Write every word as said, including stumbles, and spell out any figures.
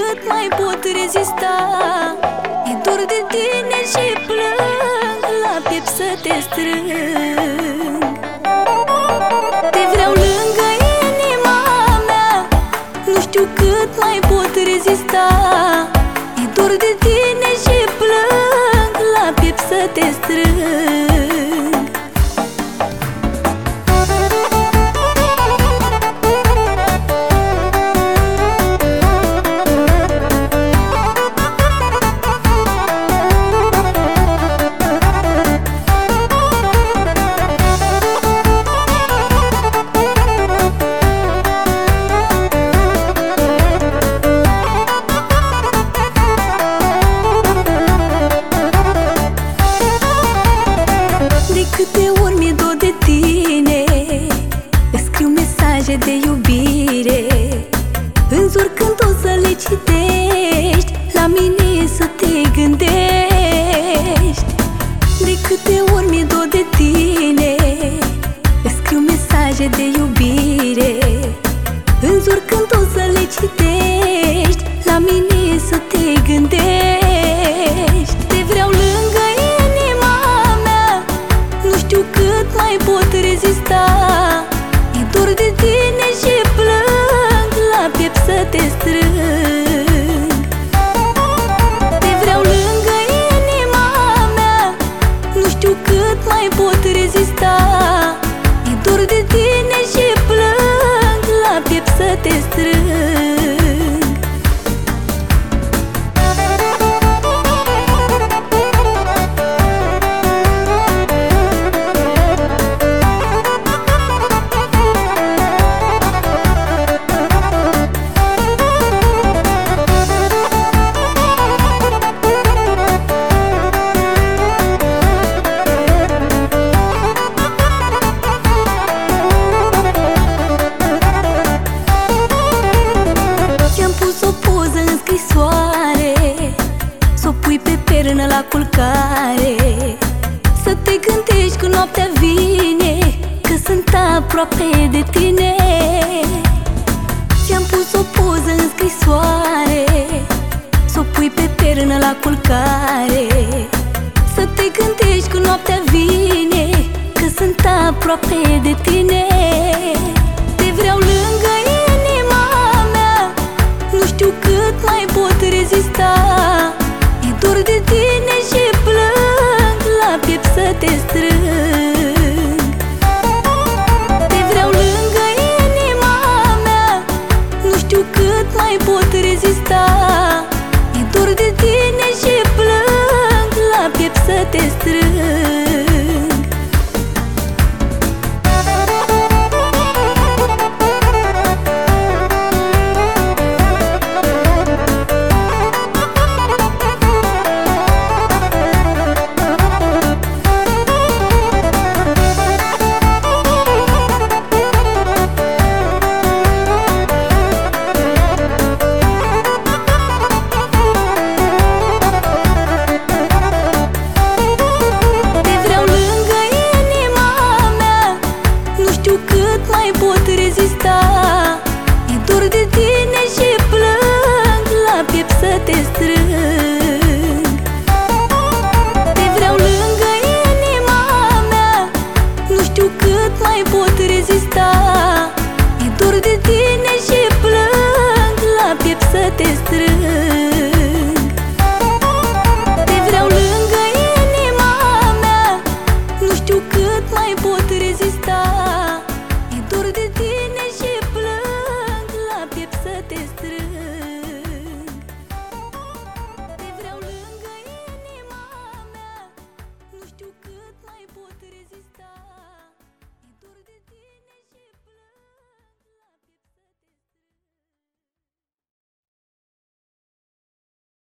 cât mai pot rezista. E dor de tine și plâng, la piept să te strâng. Te vreau lângă inima mea, nu știu cât mai pot rezista. E dor de tine și plâng, la piept să te strâng. Câte ori mi-e dor de tine, îți scriu mesaje de iubire. Înzor când o să le citești, la mine să te gândești. De câte ori mi-e dor de tine, îți scriu mesaje de iubire. Înzor când o să le citești, la mine să te gândești. Te vreau lângă inima mea, nu știu cât mai pot rezista. E dor de tine și plâng, la piept să te strâng. Te vreau lângă inima mea, nu știu cât mai pot rezista. E dor de tine și plâng, la piept să te strâng. S-o pui pe pernă la culcare, să te gândești când noaptea vine, că sunt aproape de tine. Ți-am pus o poză în scrisoare, s-o pui pe pernă la culcare, să te gândești când noaptea vine, că sunt aproape de tine. Te vreau lângă inima mea, nu știu cât mai pot rezista. E dor de tine și plâng, la piept să te strâng. Te vreau lângă inima mea, nu știu cât mai pot rezista. E dor de tine și plâng, la piept să te strâng. Cât mai pot rezista. E dor de tine și plâng, la piept să te strâng. Te vreau lângă inima mea, nu știu cât mai pot rezista. E dor de tine și plâng, la piept să te strâng. Te vreau lângă inima mea, nu știu cât mai pot rezista. E dor de tine și plâng, la piept să te strâng. Te vreau lângă inima mea, nu știu cât mai pot rezista.